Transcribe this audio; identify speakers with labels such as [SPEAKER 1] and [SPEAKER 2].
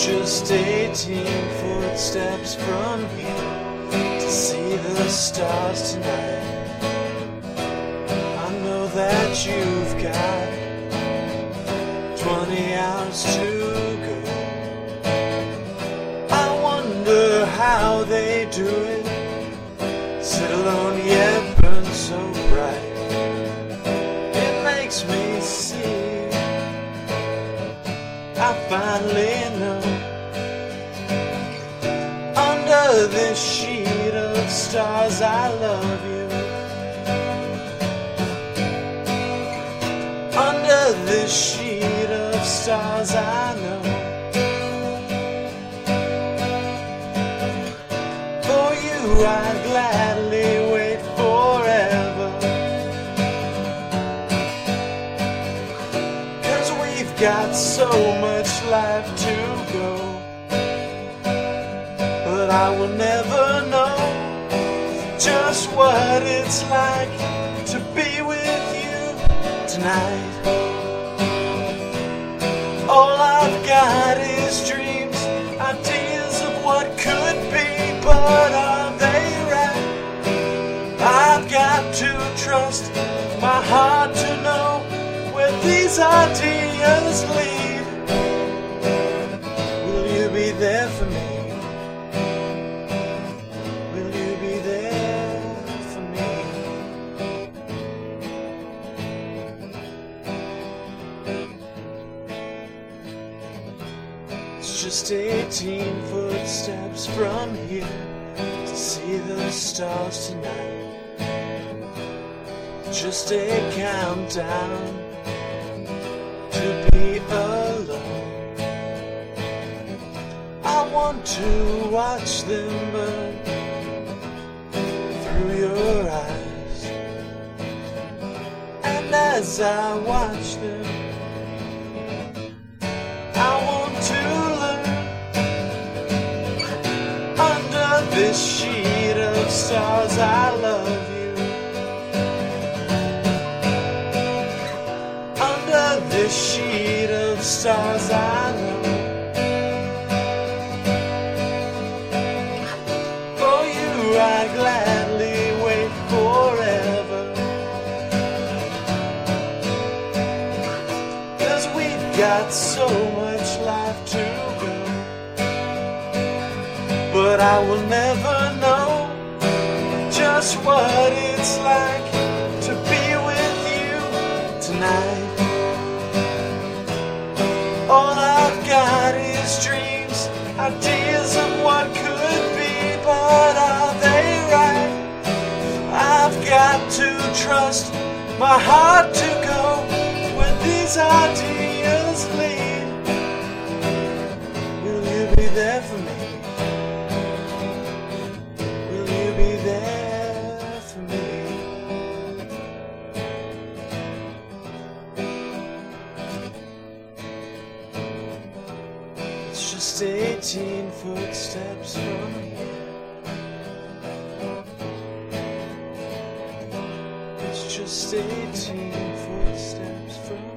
[SPEAKER 1] just 18 footsteps from here to see the stars tonight. I know that you've got 20 hours to go. I wonder how they do it, sit alone yet burn so bright. It makes me see, I finally know, under this sheet of stars I love you. Under this sheet of stars I know, for you I'd gladly wait forever, 'cause we've got so much life to go. But I will never know just what it's like to be with you tonight. All I've got is dreams, ideas of what could be, but are they right? I've got to trust my heart to know where these ideas lead. Will you be there for me? Will you be there for me? It's just 18 footsteps from here to see the stars tonight. Just a countdown to be alone. I want to watch them burn through your eyes, and as I watch them, I want to learn, under this sheet of stars I love you. Under this sheet of stars I know, for you I'd gladly wait forever, 'cause we've got so much life to go. But I will never know just what it's like to be with you tonight. All I've got is dreams, ideas of what could be, but are they right? I've got to trust my heart to go where these ideas lead. Will you be there for me? Will you be there for me? It's just 18 footsteps from here. It's just 18 footsteps from